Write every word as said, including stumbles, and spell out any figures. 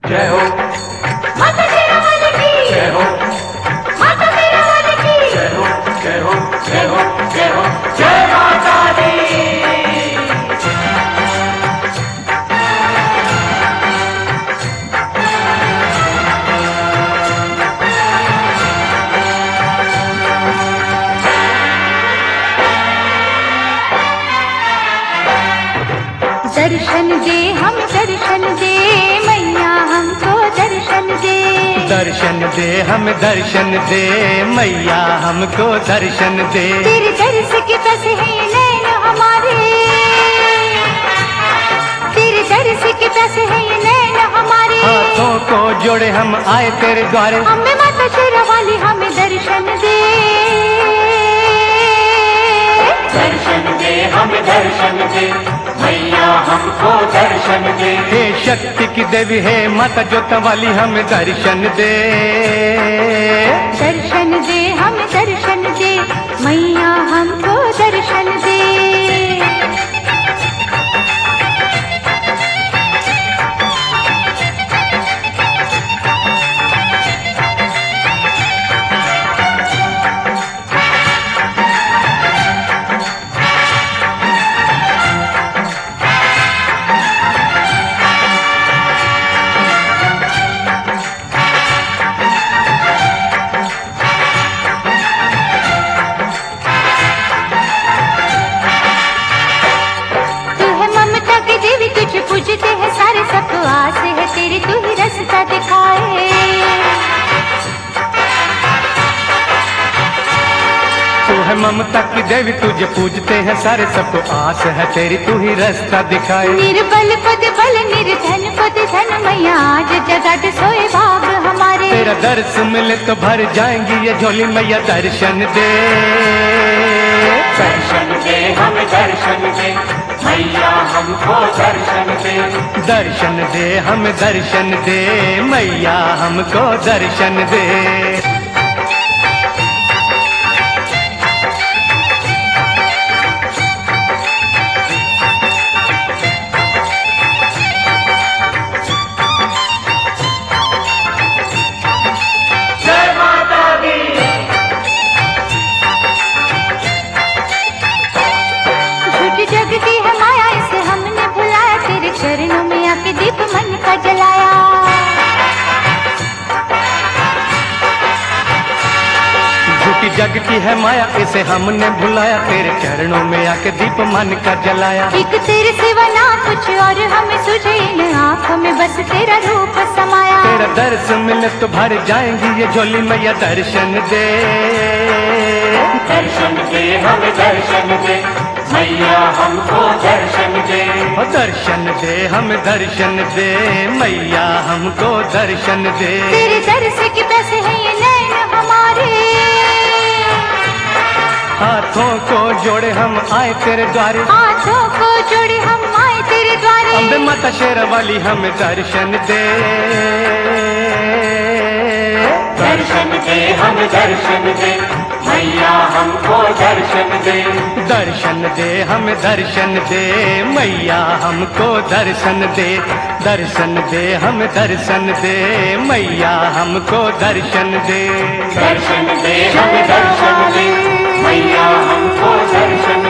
जय हो माता शेरावाली की जय हो माता शेरावाली की जय हो जय हो जय हो जय हो जय माता दी। दर्शन दे हम दर्शन दे मैया हमको दर्शन दे। दर्शन दे हम दर्शन दे मैया हमको दर्शन दे। तेरे दर्श के बस है नैन हमारे, तेरे दर्श के बस है नैन हमारे। हाथों को जोड़े हम आए तेरे द्वारे। हमें माता शेरावाली हमें दर्शन दे। दर्शन दे हमें दर्शन दे मैया हमको दर्शन दे। हे शक्ति की देवी है माता जोत वाली हमें दर्शन दे। दर्शन दे हमें दर्शन दे मैया हमको दर्शन दे। पूजते हैं सारे सबको आस है तेरी, तू ही रास्ता दिखाए। तू है ममता की देवी तुझे पूजते हैं सारे सबको आस है तेरी, तू ही रास्ता दिखाए। निर्बल पद बल निर्धन पद धन मैया आज जगत सोए भाग हमारे। तेरा दर्श मिले तो भर जाएंगी ये झोली मैया दर्शन दे। दर्शन दे हमें दर्शन दे मैया हमको दर्शन दे। दर्शन दे हम दर्शन दे मैया हमको दर्शन दे। जय माता दी। झूठ जग की है माया इसे हमने भुलाया, तेरे चरणों में आके दीप मन का जलाया। झूठी जग की है माया इसे हमने भुलाया, तेरे चरणों में आके दीप मन का जलाया। एक तेरे सिवा ना कुछ और हमें सुझे इन आँखों में बस तेरा रूप समाया। तेरा दर्श मिले तो भर जाएंगी ये झोली मैया दर्शन दे। दर्शन दे हमें दर्शन दे मैया हमको दर्शन दे। ओ दर्शन दे हम दर्शन दे मैया हमको दर्शन दे। तेरे दर्श के पैसे हैं ये नैन हमारे। हाथों को जोड़े हम आए तेरे द्वारे। हाथों को जोड़े हम आए तेरे द्वारे। अम्बे माता शेरावाली हमें दर्शन दे। दर्शन दे हमें दर्शन दे मैया हमको दर्शन दे। दर्शन दे हम दर्शन दे मैया हमको दर्शन दे। दर्शन दे हम दर्शन दे मैया हमको दर्शन दे। दर्शन दे हमें दर्शन दे मैया हमको दर्शन